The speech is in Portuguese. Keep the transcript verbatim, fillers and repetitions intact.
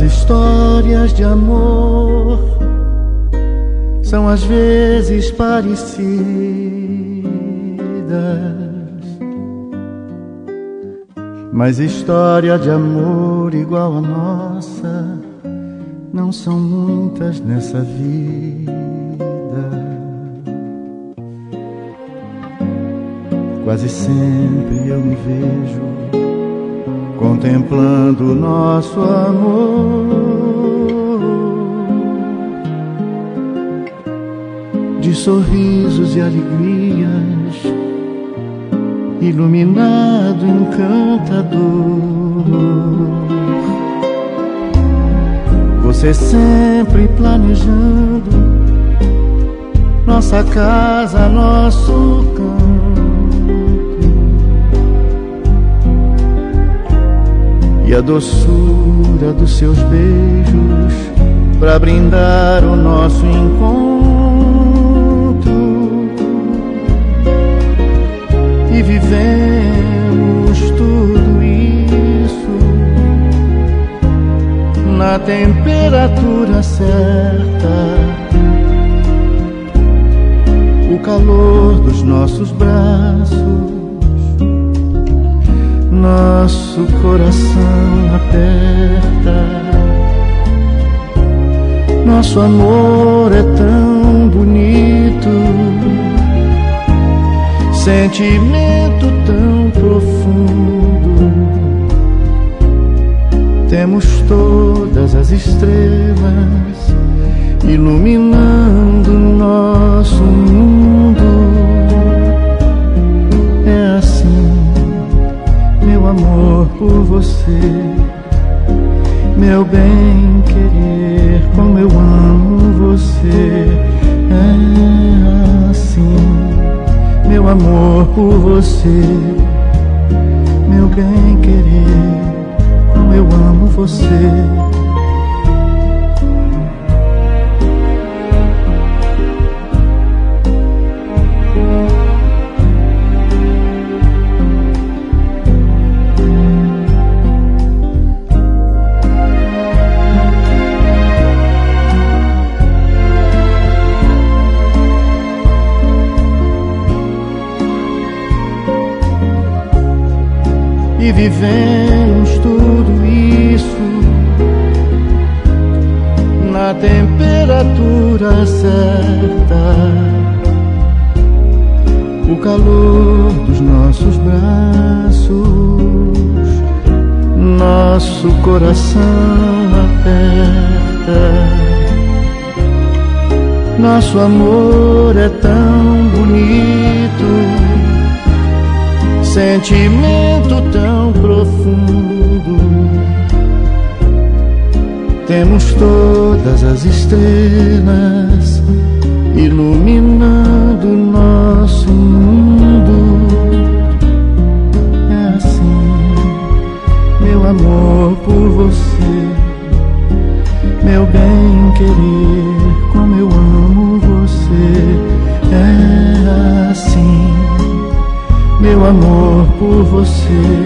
histórias de amor são às vezes parecidas, mas história de amor igual a nossa não são muitas nessa vida. Quase sempre eu me vejo contemplando o nosso amor, de sorrisos e alegrias, iluminado, encantador. Você sempre planejando nossa casa, nosso canto, e a doçura dos seus beijos pra brindar o nosso encontro. E vivemos tudo isso na temperatura certa, o calor dos nossos braços, nosso coração aperta. Nosso amor é tão bonito, sentimento tão profundo. Temos todas as estrelas iluminando nosso mundo. É assim, meu amor por você, meu bem querer, como eu amo você. É assim, meu amor por você, meu bem querer, como eu amo você. E vivemos tudo isso na temperatura certa, o calor dos nossos braços, nosso coração aperta. Nosso amor é tão bonito, sentimento tão profundo. Temos todas as estrelas iluminando nosso mundo. É assim, meu amor por você, meu bem querer, como eu amo você. É assim, meu amor por você,